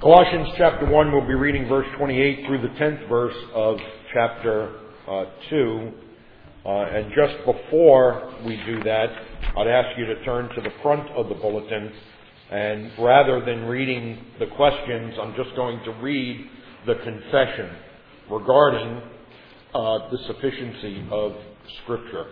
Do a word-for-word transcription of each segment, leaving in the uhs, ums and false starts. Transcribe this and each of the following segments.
Colossians chapter one, we'll be reading verse twenty-eight through the tenth verse of chapter uh, two. Uh, and just before we do that, I'd ask you to turn to the front of the bulletin. And rather than reading the questions, I'm just going to read the confession regarding uh, the sufficiency of Scripture.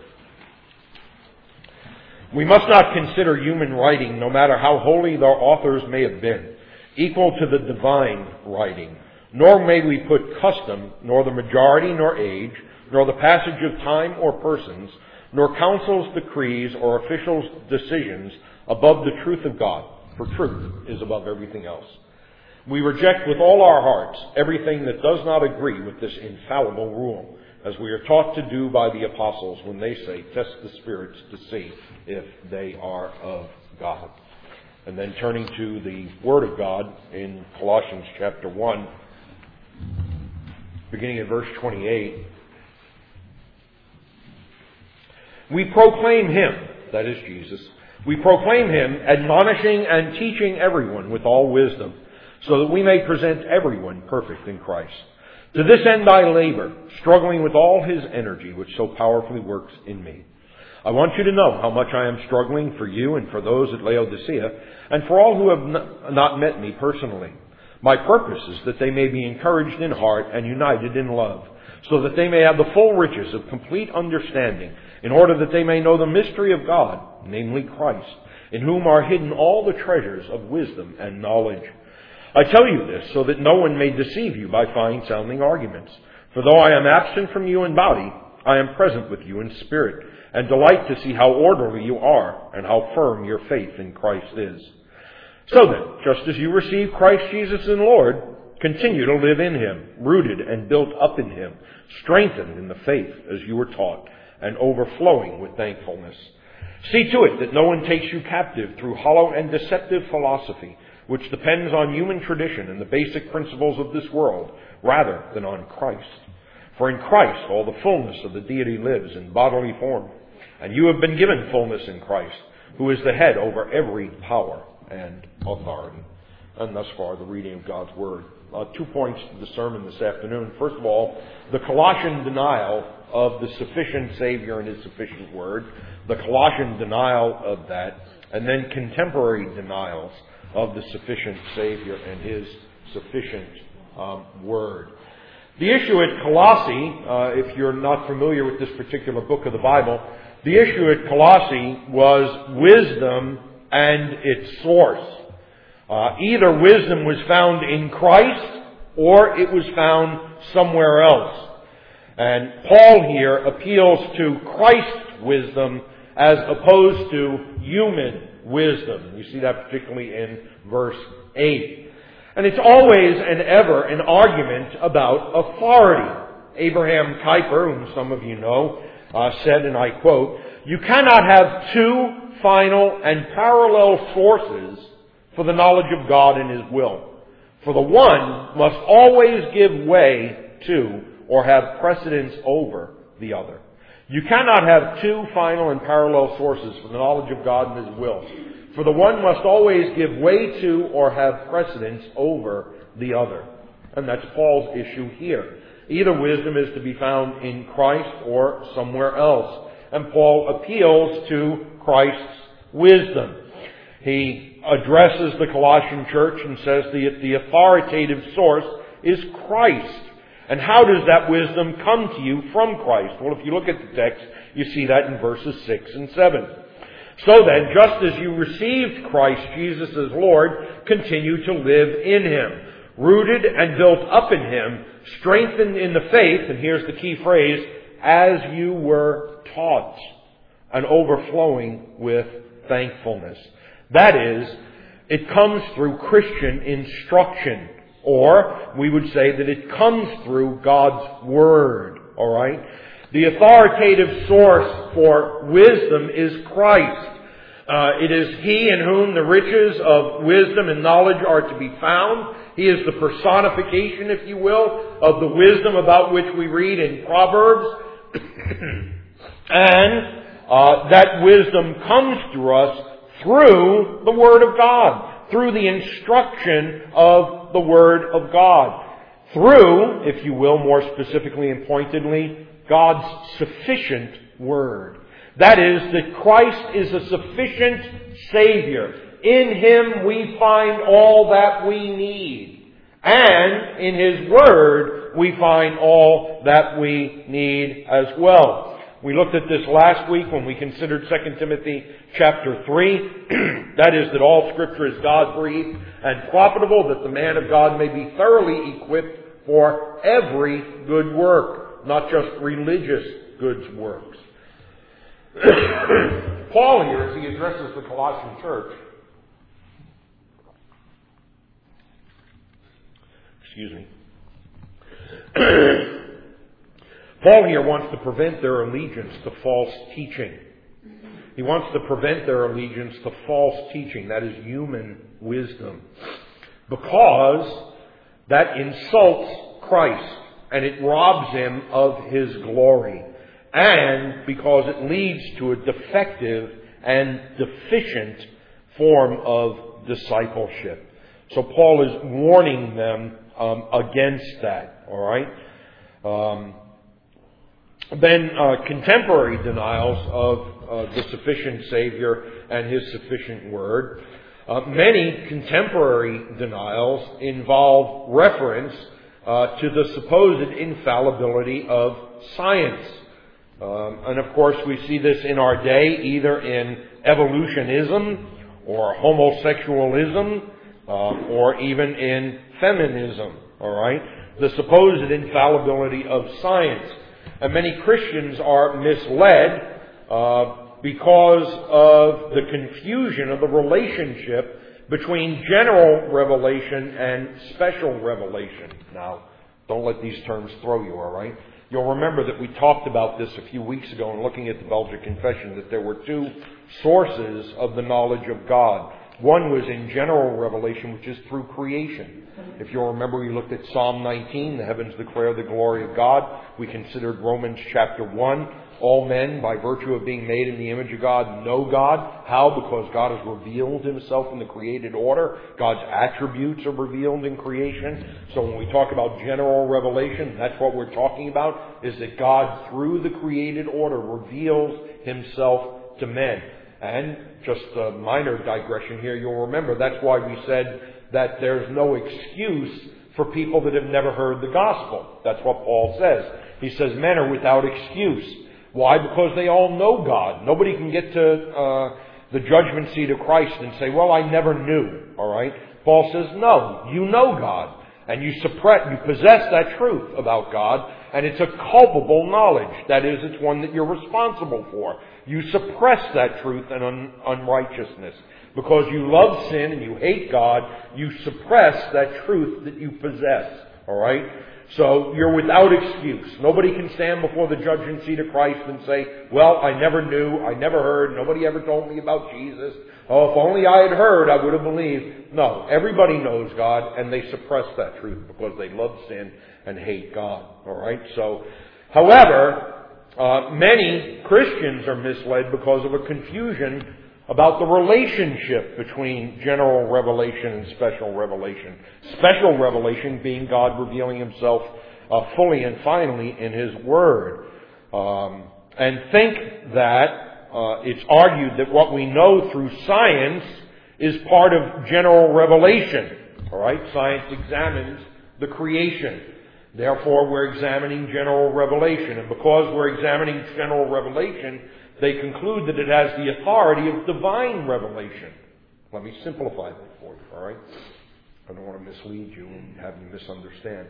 We must not consider human writing, no matter how holy their authors may have been, equal to the divine writing. Nor may we put custom, nor the majority, nor age, nor the passage of time or persons, nor councils, decrees, or officials' decisions above the truth of God, for truth is above everything else. We reject with all our hearts everything that does not agree with this infallible rule, as we are taught to do by the apostles when they say, test the spirits to see if they are of God. And then turning to the Word of God in Colossians chapter one, beginning at verse twenty-eight. We proclaim Him, that is Jesus, we proclaim Him, admonishing and teaching everyone with all wisdom, so that we may present everyone perfect in Christ. To this end I labor, struggling with all His energy, which so powerfully works in me. I want you to know how much I am struggling for you and for those at Laodicea, and for all who have not met me personally. My purpose is that they may be encouraged in heart and united in love, so that they may have the full riches of complete understanding, in order that they may know the mystery of God, namely Christ, in whom are hidden all the treasures of wisdom and knowledge. I tell you this so that no one may deceive you by fine-sounding arguments. For though I am absent from you in body, I am present with you in spirit, and delight to see how orderly you are and how firm your faith in Christ is. So then, just as you received Christ Jesus as Lord, continue to live in Him, rooted and built up in Him, strengthened in the faith as you were taught, and overflowing with thankfulness. See to it that no one takes you captive through hollow and deceptive philosophy, which depends on human tradition and the basic principles of this world, rather than on Christ. For in Christ all the fullness of the deity lives in bodily form, and you have been given fullness in Christ, who is the head over every power and authority. And thus far, the reading of God's Word. Uh, two points to the sermon this afternoon. First of all, the Colossian denial of the sufficient Savior and His sufficient Word, the Colossian denial of that, and then contemporary denials of the sufficient Savior and His sufficient um, Word. The issue at Colossae, uh, if you're not familiar with this particular book of the Bible, the issue at Colossae was wisdom and its source. Uh, either wisdom was found in Christ or it was found somewhere else. And Paul here appeals to Christ's wisdom as opposed to human wisdom. You see that particularly in verse eight. And it's always and ever an argument about authority. Abraham Kuyper, whom some of you know, uh, said, and I quote, "You cannot have two final and parallel sources for the knowledge of God and His will. For the one must always give way to or have precedence over the other." You cannot have two final and parallel sources for the knowledge of God and His will. For the one must always give way to or have precedence over the other. And that's Paul's issue here. Either wisdom is to be found in Christ or somewhere else. And Paul appeals to Christ's wisdom. He addresses the Colossian church and says the, the authoritative source is Christ. And how does that wisdom come to you from Christ? Well, if you look at the text, you see that in verses six and seven. So then, just as you received Christ Jesus as Lord, continue to live in Him, rooted and built up in Him, strengthened in the faith, and here's the key phrase, as you were taught, and overflowing with thankfulness. That is, it comes through Christian instruction, or we would say that it comes through God's Word, all right? The authoritative source for wisdom is Christ. Uh, it is He in whom the riches of wisdom and knowledge are to be found. He is the personification, if you will, of the wisdom about which we read in Proverbs. and uh, that wisdom comes to us through the Word of God, through the instruction of the Word of God. Through, if you will, more specifically and pointedly, God's sufficient Word. That is, that Christ is a sufficient Savior. In Him we find all that we need. And in His Word we find all that we need as well. We looked at this last week when we considered Second Timothy chapter three. That is, that all Scripture is God-breathed and profitable, that the man of God may be thoroughly equipped for every good work, not just religious good works. Paul here, as he addresses the Colossian church, excuse me, Paul here wants to prevent their allegiance to false teaching. He wants to prevent their allegiance to false teaching, that is human wisdom, because that insults Christ and it robs Him of His glory, and because it leads to a defective and deficient form of discipleship. So Paul is warning them um, against that, all right? Um, then uh, contemporary denials of uh, the sufficient Savior and His sufficient Word. Uh, many contemporary denials involve reference uh, to the supposed infallibility of science. Um, and of course we see this in our day either in evolutionism or homosexualism uh, or even in feminism, all right? The supposed infallibility of science. And many Christians are misled uh, because of the confusion of the relationship between general revelation and special revelation. Now, don't let these terms throw you, all right? You'll remember that we talked about this a few weeks ago in looking at the Belgic Confession, that there were two sources of the knowledge of God. One was in general revelation, which is through creation. If you'll remember, we looked at Psalm nineteen, the heavens declare the glory of God. We considered Romans chapter one. All men, by virtue of being made in the image of God, know God. How? Because God has revealed Himself in the created order. God's attributes are revealed in creation. So when we talk about general revelation, that's what we're talking about, is that God, through the created order, reveals Himself to men. And just a minor digression here, you'll remember that's why we said that there's no excuse for people that have never heard the gospel. That's what Paul says. He says men are without excuse. Why? Because they all know God. Nobody can get to uh, the judgment seat of Christ and say, well, I never knew. All right? Paul says, no, you know God. And you suppress, you possess that truth about God, and it's a culpable knowledge. That is, it's one that you're responsible for. You suppress that truth and un- unrighteousness. Because you love sin and you hate God, you suppress that truth that you possess. All right? So you're without excuse. Nobody can stand before the judgment seat of Christ and say, well, I never knew, I never heard, nobody ever told me about Jesus. Oh, if only I had heard, I would have believed. No, everybody knows God, and they suppress that truth because they love sin and hate God. All right? So, however, uh, many Christians are misled because of a confusion about the relationship between general revelation and special revelation. Special revelation being God revealing Himself uh, fully and finally in His Word. Um, and think that uh, it's argued that what we know through science is part of general revelation. All right? Science examines the creation. Therefore, we're examining general revelation. And because we're examining general revelation, they conclude that it has the authority of divine revelation. Let me simplify that for you, all right? I don't want to mislead you and have you misunderstand.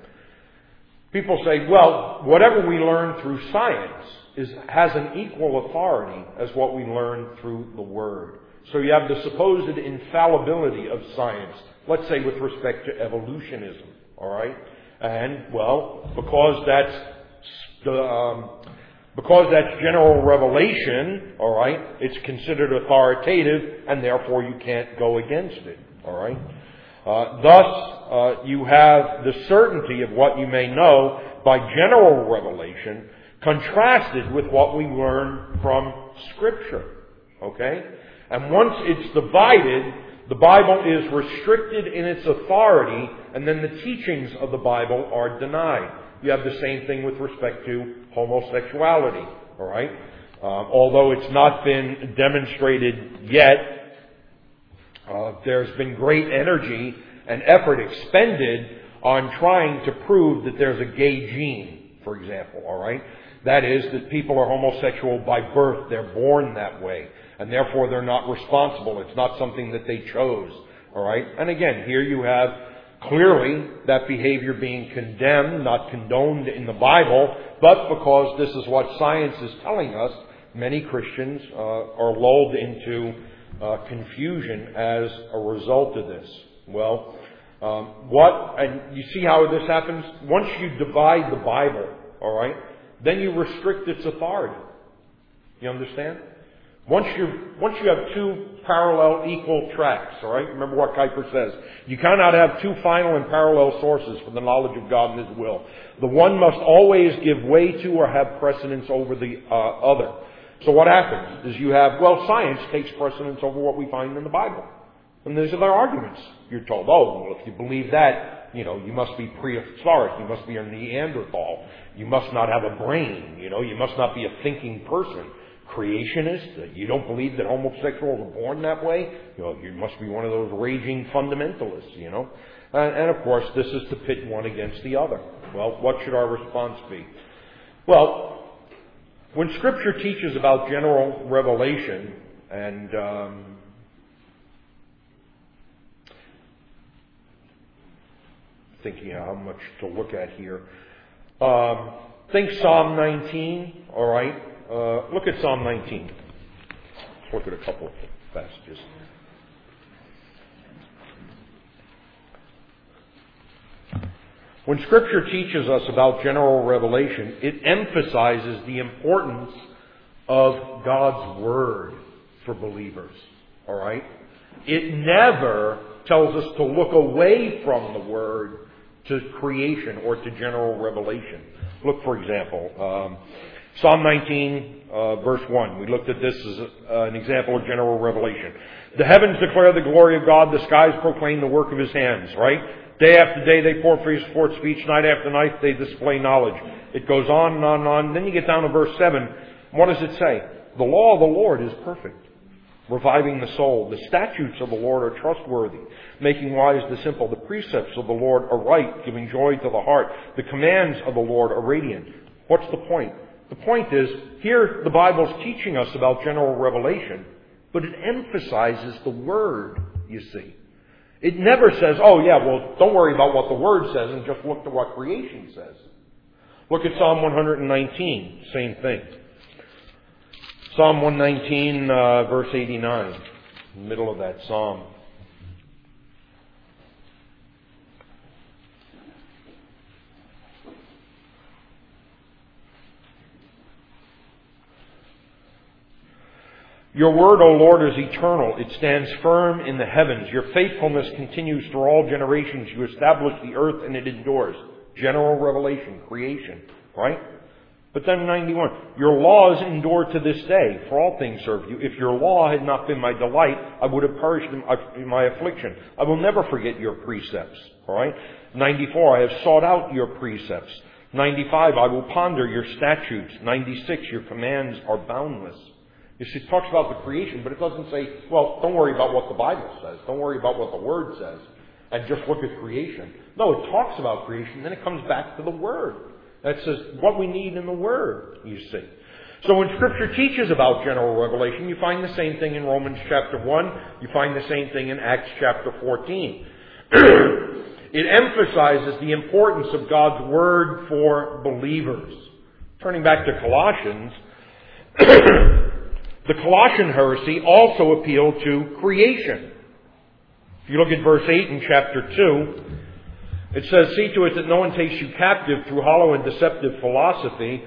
People say, well, whatever we learn through science is, has an equal authority as what we learn through the Word. So you have the supposed infallibility of science, let's say with respect to evolutionism, all right? And, well, because that's the... Um, Because that's general revelation, all right, it's considered authoritative, and therefore you can't go against it, all right. Uh, thus, uh, you have the certainty of what you may know by general revelation contrasted with what we learn from Scripture, okay. And once it's divided, The Bible is restricted in its authority, and then the teachings of the Bible are denied. You have the same thing with respect to homosexuality, all right? Um, although it's not been demonstrated yet, uh, there's been great energy and effort expended on trying to prove that there's a gay gene, for example, all right? That is, that people are homosexual by birth. They're born that way. And therefore they're not responsible. It's not something that they chose. All right? And again, here you have clearly that behavior being condemned, not condoned in the Bible, but because this is what science is telling us, many Christians uh, are lulled into uh, confusion as a result of this. Well, um, what, and you see how this happens? Once you divide the Bible, all right, then you restrict its authority. You understand? Once you once you have two parallel equal tracks, all right? Remember what Kuyper says. You cannot have two final and parallel sources for the knowledge of God and His will. The one must always give way to or have precedence over the uh, other. So what happens is you have, well, science takes precedence over what we find in the Bible. And these are their arguments. You're told, oh, well, if you believe that, you know, you must be prehistoric. You must be a Neanderthal. You must not have a brain. You know, you must not be a thinking person. Creationist, you don't believe that homosexuals are born that way, you know, you must be one of those raging fundamentalists, you know. And, and of course, this is to pit one against the other. Well, what should our response be? Well, when Scripture teaches about general revelation, and um, thinking how much to look at here, um, think Psalm nineteen, all right? Uh, look at Psalm nineteen. Let's look at a couple of passages. When Scripture teaches us about general revelation, it emphasizes the importance of God's Word for believers. All right? It never tells us to look away from the Word to creation or to general revelation. Look, for example, um, Psalm nineteen, uh, verse one. We looked at this as a, uh, an example of general revelation. The heavens declare the glory of God. The skies proclaim the work of His hands, right? Day after day they pour forth speech. Night after night they display knowledge. It goes on and on and on. Then you get down to verse seven. What does it say? The law of the Lord is perfect, reviving the soul. The statutes of the Lord are trustworthy, making wise the simple. The precepts of the Lord are right, giving joy to the heart. The commands of the Lord are radiant. What's the point? The point is, here the Bible's teaching us about general revelation, but it emphasizes the Word, you see. It never says, oh yeah, well, don't worry about what the Word says and just look to what creation says. Look at Psalm one nineteen, same thing. Psalm one nineteen, uh, verse eighty-nine, in the middle of that psalm. Your word, O Lord, is eternal. It stands firm in the heavens. Your faithfulness continues through all generations. You establish the earth and it endures. General revelation, creation, right? But then ninety-one, your laws endure to this day, for all things serve you. If your law had not been my delight, I would have perished in my affliction. I will never forget your precepts, all right? ninety-four, I have sought out your precepts. ninety-five, I will ponder your statutes. ninety-six, your commands are boundless. You see, it talks about the creation, but it doesn't say, well, don't worry about what the Bible says. Don't worry about what the Word says. And just look at creation. No, it talks about creation, then it comes back to the Word. That says what we need in the Word, you see. So when Scripture teaches about general revelation, you find the same thing in Romans chapter one. You find the same thing in Acts chapter fourteen. It emphasizes the importance of God's Word for believers. Turning back to Colossians, the Colossian heresy also appealed to creation. If you look at verse eight in chapter two, it says, see to it that no one takes you captive through hollow and deceptive philosophy,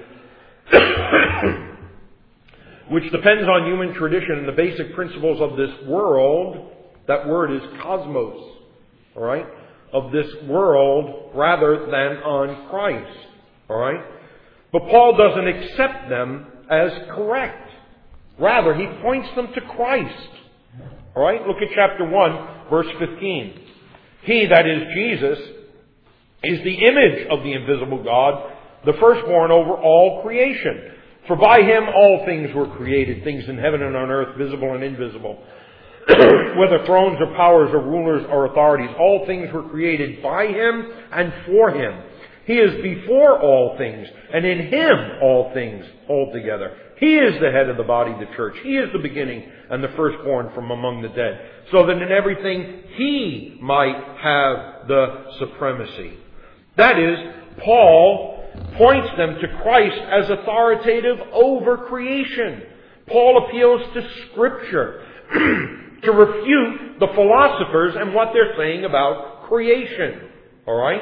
which depends on human tradition and the basic principles of this world. That word is cosmos, all right? Of this world rather than on Christ, all right? But Paul doesn't accept them as correct. Rather, he points them to Christ. All right? Look at chapter one, verse fifteen. He, that is Jesus, is the image of the invisible God, the firstborn over all creation. For by him all things were created, things in heaven and on earth, visible and invisible. Whether thrones or powers or rulers or authorities, all things were created by him and for him. He is before all things, and in him all things hold together. He is the head of the body, the church. He is the beginning and the firstborn from among the dead, so that in everything he might have the supremacy. That is, Paul points them to Christ as authoritative over creation. Paul appeals to Scripture to refute the philosophers and what they're saying about creation. All right?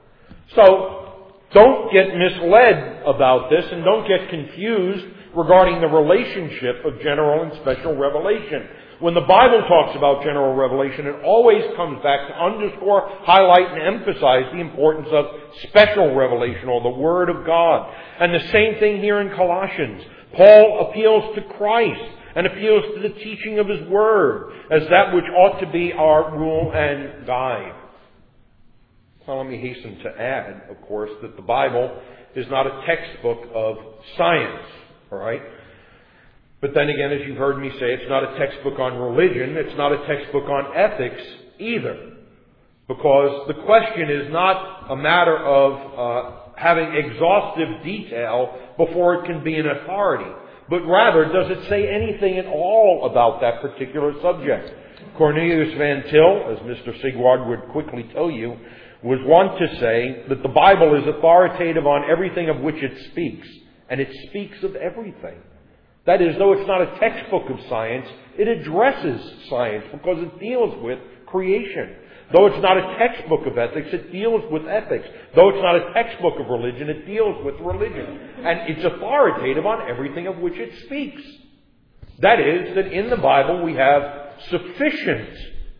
So, don't get misled about this and don't get confused regarding the relationship of general and special revelation. When the Bible talks about general revelation, it always comes back to underscore, highlight, and emphasize the importance of special revelation, or the Word of God. And the same thing here in Colossians. Paul appeals to Christ and appeals to the teaching of His Word as that which ought to be our rule and guide. Well, let me hasten to add, of course, that the Bible is not a textbook of science, all right? But then again, as you've heard me say, it's not a textbook on religion. It's not a textbook on ethics either. Because the question is not a matter of uh, having exhaustive detail before it can be an authority. But rather, does it say anything at all about that particular subject? Cornelius Van Til, as Mister Sigward would quickly tell you, was wont to say that the Bible is authoritative on everything of which it speaks. And it speaks of everything. That is, though it's not a textbook of science, it addresses science because it deals with creation. Though it's not a textbook of ethics, it deals with ethics. Though it's not a textbook of religion, it deals with religion. And it's authoritative on everything of which it speaks. That is, that in the Bible we have sufficient,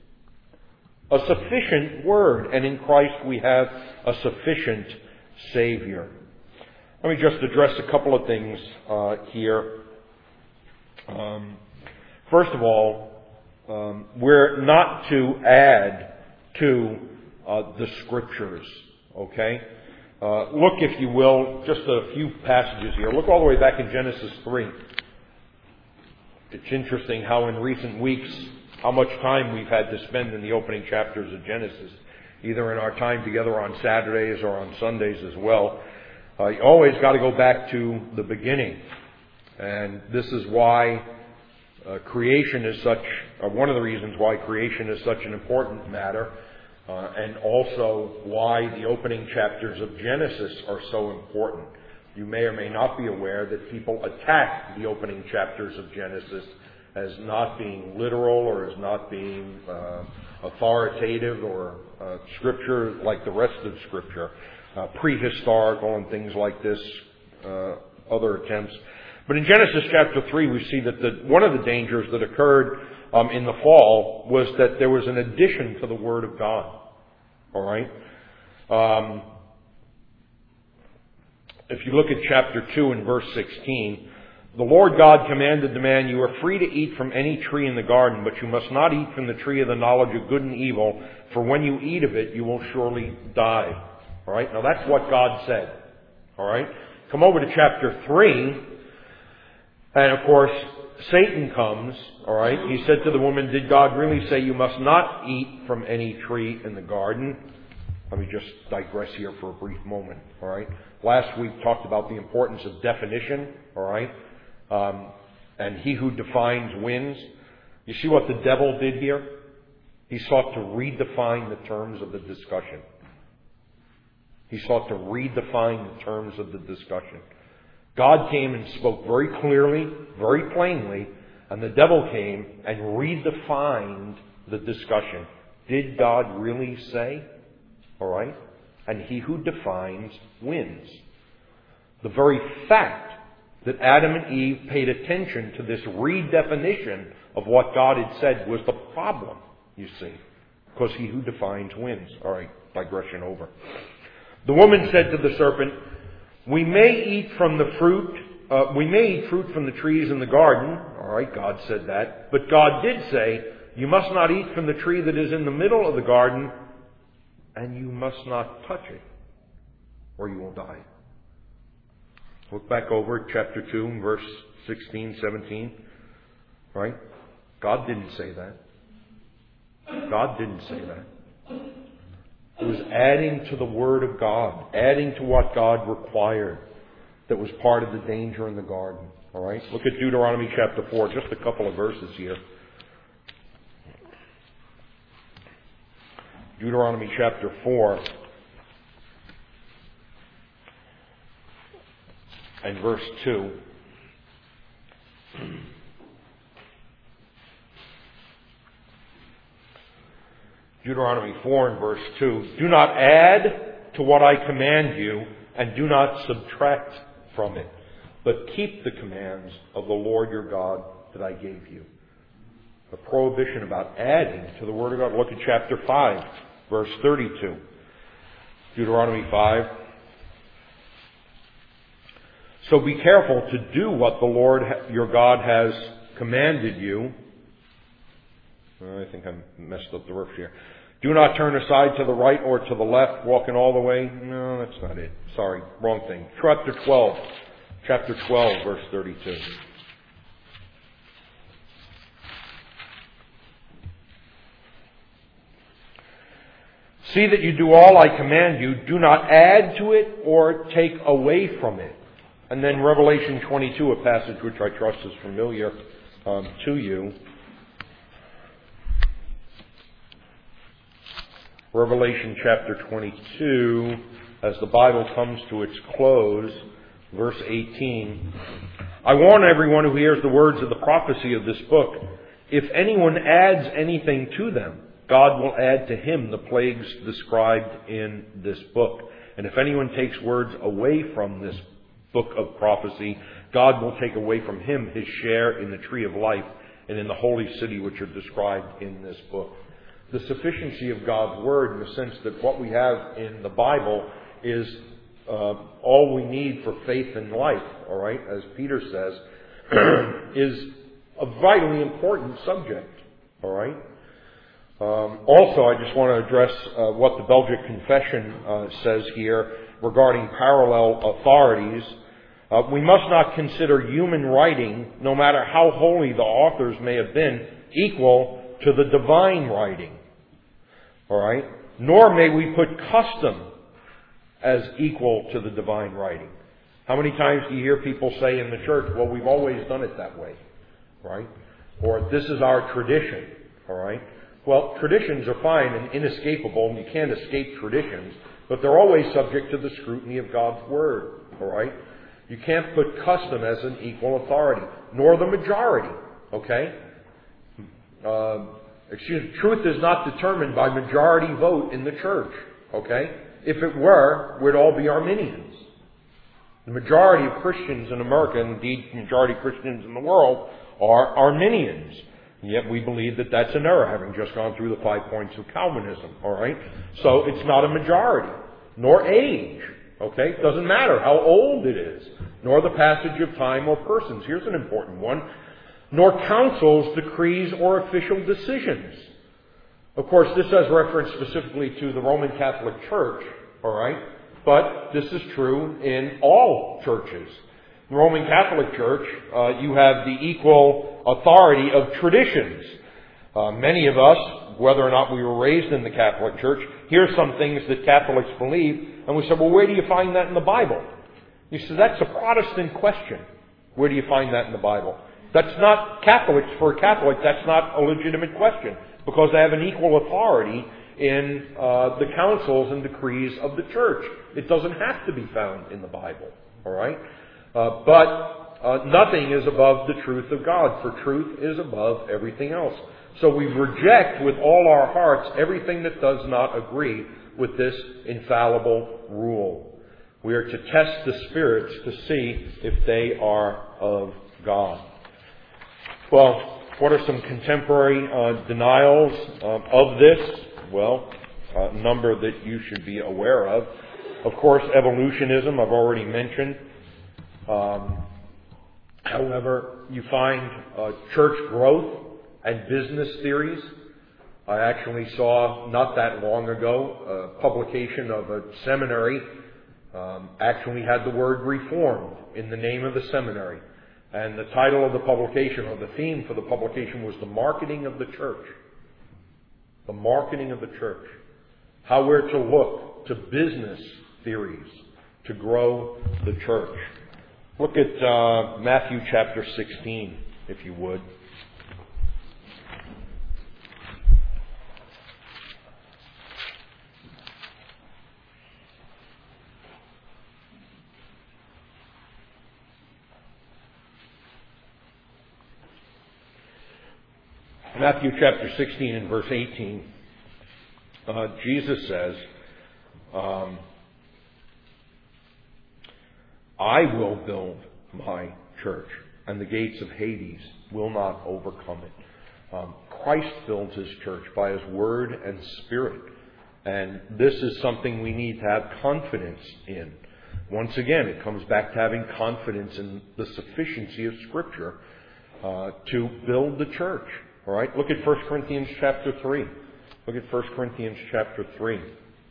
a sufficient Word, and in Christ we have a sufficient Savior. Let me just address a couple of things uh, here. Um, first of all, um, we're not to add to uh, the Scriptures, okay? Uh, look, if you will, just a few passages here. Look all the way back in Genesis three. It's interesting how in recent weeks, how much time we've had to spend in the opening chapters of Genesis, either in our time together on Saturdays or on Sundays as well. Uh, you always got to go back to the beginning. And this is why uh, creation is such, uh, one of the reasons why creation is such an important matter, uh, and also why the opening chapters of Genesis are so important. You may or may not be aware that people attack the opening chapters of Genesis as not being literal or as not being uh, authoritative or uh, Scripture like the rest of Scripture, uh, prehistorical and things like this, uh, other attempts. But in Genesis chapter three, we see that the, one of the dangers that occurred um, in the fall was that there was an addition to the Word of God. All right? Um, if you look at chapter two and verse sixteen, the Lord God commanded the man, "You are free to eat from any tree in the garden, but you must not eat from the tree of the knowledge of good and evil, for when you eat of it, you will surely die." All right? Now that's what God said. All right? Come over to chapter three. And of course, Satan comes, all right. He said to the woman, "Did God really say you must not eat from any tree in the garden?" Let me just digress here for a brief moment, all right. Last week talked about the importance of definition, all right. Um, and he who defines wins. You see what the devil did here? He sought to redefine the terms of the discussion. He sought to redefine the terms of the discussion. God came and spoke very clearly, very plainly, and the devil came and redefined the discussion. Did God really say? All right? And he who defines wins. The very fact that Adam and Eve paid attention to this redefinition of what God had said was the problem, you see. Because he who defines wins. All right, digression over. The woman said to the serpent, "We may eat from the fruit, uh, we may eat fruit from the trees in the garden." All right, God said that. But God did say, you must not eat from the tree that is in the middle of the garden, and you must not touch it, or you will die. Look back over chapter two, verse sixteen, seventeen. Right? God didn't say that. God didn't say that. It was adding to the Word of God, adding to what God required. That was part of the danger in the garden. All right? Look at Deuteronomy chapter four, just a couple of verses here. Deuteronomy chapter four and verse two. Deuteronomy four and verse two. Do not add to what I command you, and do not subtract from it, but keep the commands of the Lord your God that I gave you. A prohibition about adding to the Word of God. Look at chapter five, verse thirty-two. Deuteronomy five. So be careful to do what the Lord your God has commanded you. I think I messed up the verse here. Do not turn aside to the right or to the left, walking all the way. No, that's not it. Sorry, wrong thing. Chapter twelve. Chapter twelve, verse thirty-two. See that you do all I command you. Do not add to it or take away from it. And then Revelation twenty-two, a passage which I trust is familiar um, to you. Revelation chapter twenty-two, as the Bible comes to its close, verse eighteen. I warn everyone who hears the words of the prophecy of this book. If anyone adds anything to them, God will add to him the plagues described in this book. And if anyone takes words away from this book of prophecy, God will take away from him his share in the tree of life and in the holy city which are described in this book. The sufficiency of God's Word, in the sense that what we have in the Bible is uh, all we need for faith and life, all right, as Peter says, is a vitally important subject, all right. Um, also, I just want to address uh, what the Belgic Confession uh, says here regarding parallel authorities. Uh, we must not consider human writing, no matter how holy the authors may have been, equal to the divine writing. All right? Nor may we put custom as equal to the divine writing. How many times do you hear people say in the church, well, we've always done it that way, right? Or this is our tradition, all right? Well, traditions are fine and inescapable, and you can't escape traditions, but they're always subject to the scrutiny of God's Word, all right? You can't put custom as an equal authority, nor the majority, okay? Uh, excuse me, truth is not determined by majority vote in the church, okay? If it were, we'd all be Arminians. The majority of Christians in America, and indeed the majority of Christians in the world, are Arminians. And yet we believe that that's an error, having just gone through the five points of Calvinism, all right? So it's not a majority, nor age, okay? It doesn't matter how old it is, nor the passage of time or persons. Here's an important one. Nor councils, decrees, or official decisions. Of course, this has reference specifically to the Roman Catholic Church, all right? But this is true in all churches. In the Roman Catholic Church, uh, you have the equal authority of traditions. Uh, many of us, whether or not we were raised in the Catholic Church, hear some things that Catholics believe, and we say, well, where do you find that in the Bible? You say, that's a Protestant question. Where do you find that in the Bible? That's not Catholics. For a Catholic, that's not a legitimate question, because they have an equal authority in uh, the councils and decrees of the church. It doesn't have to be found in the Bible, all right? Uh, but uh, nothing is above the truth of God, for truth is above everything else. So we reject with all our hearts everything that does not agree with this infallible rule. We are to test the spirits to see if they are of God. Well, what are some contemporary uh, denials um, of this? Well, a number that you should be aware of. Of course, evolutionism, I've already mentioned. Um, however, you find uh, church growth and business theories. I actually saw not that long ago a publication of a seminary um, actually had the word Reformed in the name of the seminary. And the title of the publication, or the theme for the publication, was The Marketing of the Church. The Marketing of the Church. How we're to look to business theories to grow the church. Look at uh, Matthew chapter sixteen, if you would. Matthew chapter sixteen and verse eighteen, uh, Jesus says, um, I will build my church, and the gates of Hades will not overcome it. Um, Christ builds His church by His Word and Spirit, and this is something we need to have confidence in. Once again, it comes back to having confidence in the sufficiency of Scripture uh, to build the church. All right, look at First Corinthians chapter three. Look at First Corinthians chapter three.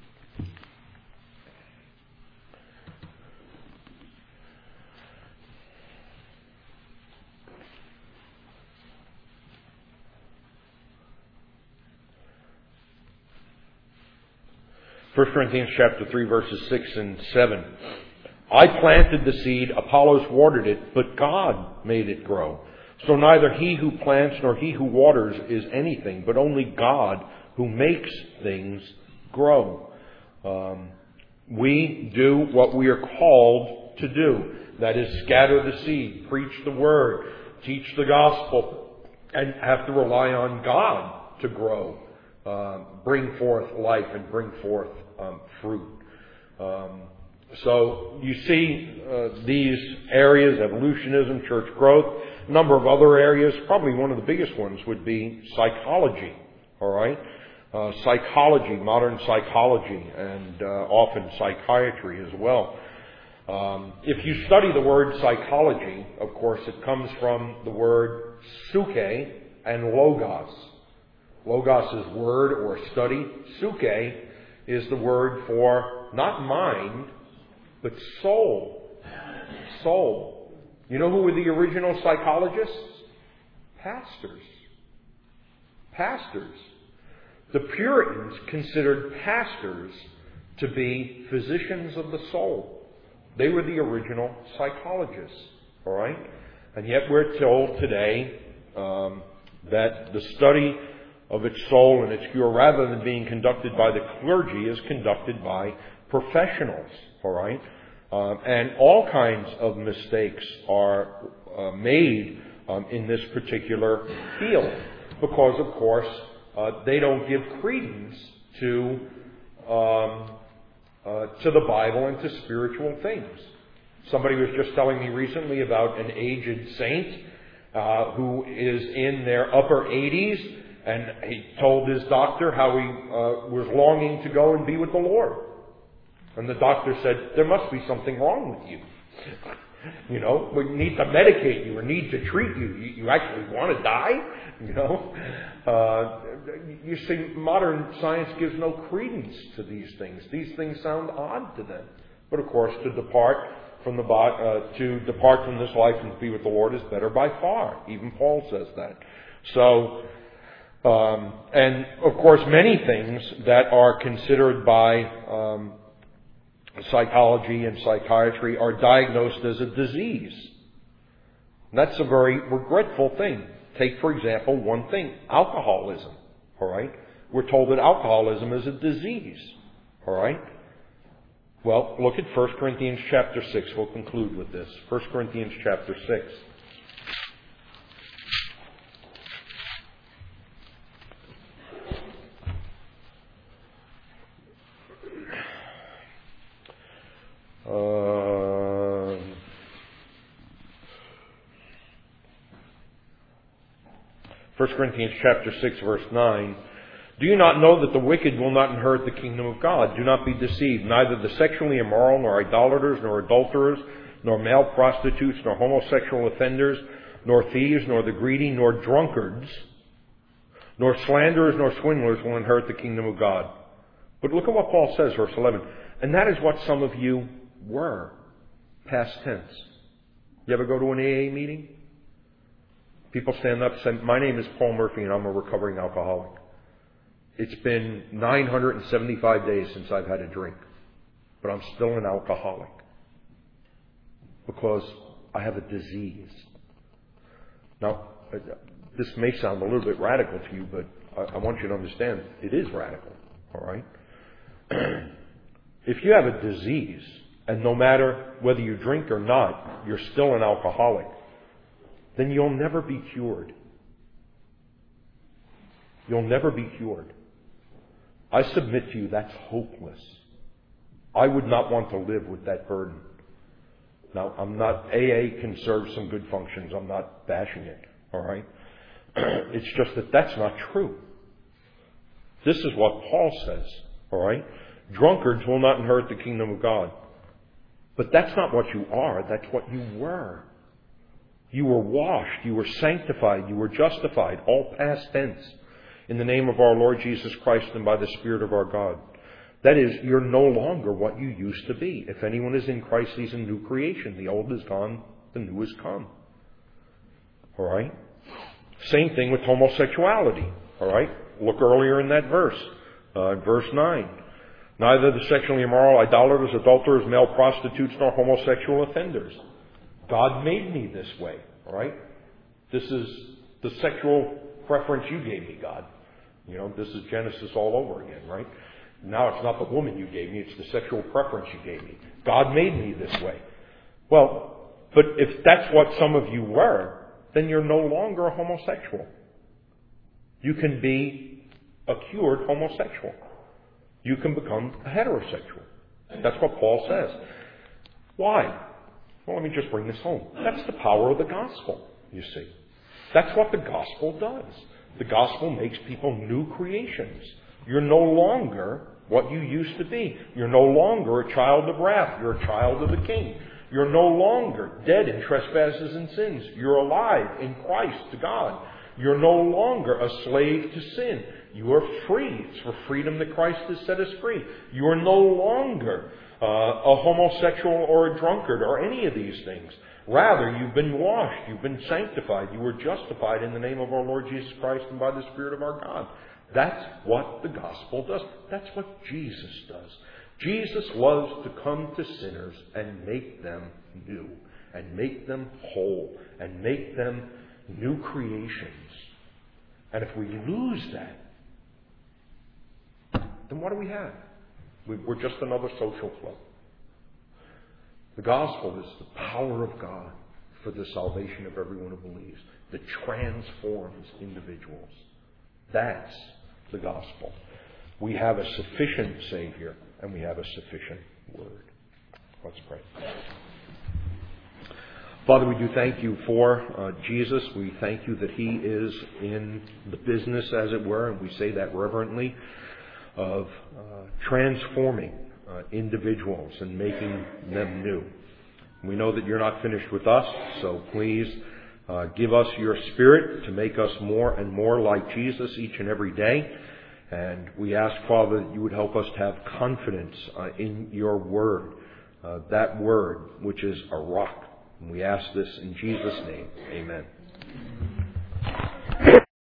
First Corinthians chapter three, verses six and seven. I planted the seed, Apollos watered it, but God made it grow. So neither he who plants nor he who waters is anything, but only God who makes things grow. Um, we do what we are called to do. That is, scatter the seed, preach the word, teach the gospel, and have to rely on God to grow, uh, bring forth life and bring forth um, fruit. Um, so you see uh, these areas, evolutionism, church growth, a number of other areas. Probably one of the biggest ones would be psychology, all right? Uh, psychology, modern psychology, and uh, often psychiatry as well. Um, if you study the word psychology, of course, it comes from the word suke and logos. Logos is word or study. Suke is the word for not mind, but soul. Soul. You know who were the original psychologists? Pastors. Pastors. The Puritans considered pastors to be physicians of the soul. They were the original psychologists. All right? And yet we're told today um, that the study of its soul and its cure, rather than being conducted by the clergy, is conducted by professionals. All right? Uh, and all kinds of mistakes are uh, made um, in this particular field because, of course, uh, they don't give credence to um, uh, to the Bible and to spiritual things. Somebody was just telling me recently about an aged saint uh, who is in their upper eighties, and he told his doctor how he uh, was longing to go and be with the Lord. And the doctor said, there must be something wrong with you. You know, we need to medicate you or need to treat you. You, you actually want to die? You know? Uh, you see, modern science gives no credence to these things. These things sound odd to them. But of course, to depart from the uh, to depart from this life and to be with the Lord is better by far. Even Paul says that. So, um, and of course, many things that are considered by um, psychology and psychiatry are diagnosed as a disease. And that's a very regretful thing. Take, for example, one thing, alcoholism. All right? We're told that alcoholism is a disease. All right? Well, look at First Corinthians chapter six. We'll conclude with this. First Corinthians chapter six. Uh, First Corinthians chapter six, verse nine. Do you not know that the wicked will not inherit the kingdom of God? Do not be deceived. Neither the sexually immoral, nor idolaters, nor adulterers, nor male prostitutes, nor homosexual offenders, nor thieves, nor the greedy, nor drunkards nor slanderers nor swindlers will inherit the kingdom of God. But look at what Paul says, verse eleven. And that is what some of you were. Past tense. You ever go to an A A meeting? People stand up and say, my name is Paul Murphy and I'm a recovering alcoholic. It's been nine hundred seventy-five days since I've had a drink, but I'm still an alcoholic because I have a disease. Now, this may sound a little bit radical to you, but I, I want you to understand it is radical, all right? If you have a disease, and no matter whether you drink or not, you're still an alcoholic, then you'll never be cured. You'll never be cured. I submit to you that's hopeless. I would not want to live with that burden. Now, I'm not, A A can serve some good functions. I'm not bashing it, all right? It's just that that's not true. This is what Paul says, all right? Drunkards will not inherit the kingdom of God. But that's not what you are. That's what you were. You were washed. You were sanctified. You were justified. All past tense. In the name of our Lord Jesus Christ and by the Spirit of our God. That is, you're no longer what you used to be. If anyone is in Christ, he's a new creation. The old is gone. The new has come. All right? Same thing with homosexuality. All right? Look earlier in that verse. Uh, verse nine. Neither the sexually immoral, idolaters, adulterers, male prostitutes, nor homosexual offenders. God made me this way. All right? This is the sexual preference you gave me, God. You know, this is Genesis all over again, right? Now it's not the woman you gave me, it's the sexual preference you gave me. God made me this way. Well, but if that's what some of you were, then you're no longer a homosexual. You can be a cured homosexual. You can become a heterosexual. That's what Paul says. Why? Well, let me just bring this home. That's the power of the gospel, you see. That's what the gospel does. The gospel makes people new creations. You're no longer what you used to be. You're no longer a child of wrath. You're a child of the King. You're no longer dead in trespasses and sins. You're alive in Christ to God. You're no longer a slave to sin. You are free. It's for freedom that Christ has set us free. You are no longer uh, a homosexual or a drunkard or any of these things. Rather, you've been washed. You've been sanctified. You were justified in the name of our Lord Jesus Christ and by the Spirit of our God. That's what the gospel does. That's what Jesus does. Jesus loves to come to sinners and make them new, and make them whole, and make them new creations. And if we lose that, then what do we have? We're just another social club. The gospel is the power of God for the salvation of everyone who believes, that transforms individuals. That's the gospel. We have a sufficient Savior, and we have a sufficient Word. Let's pray. Father, we do thank you for uh, Jesus. We thank you that He is in the business, as it were, and we say that reverently, of uh, transforming uh, individuals and making them new. We know that you're not finished with us, so please uh, give us your Spirit to make us more and more like Jesus each and every day. And we ask, Father, that you would help us to have confidence uh, in your Word, uh, that Word which is a rock. And we ask this in Jesus' name. Amen.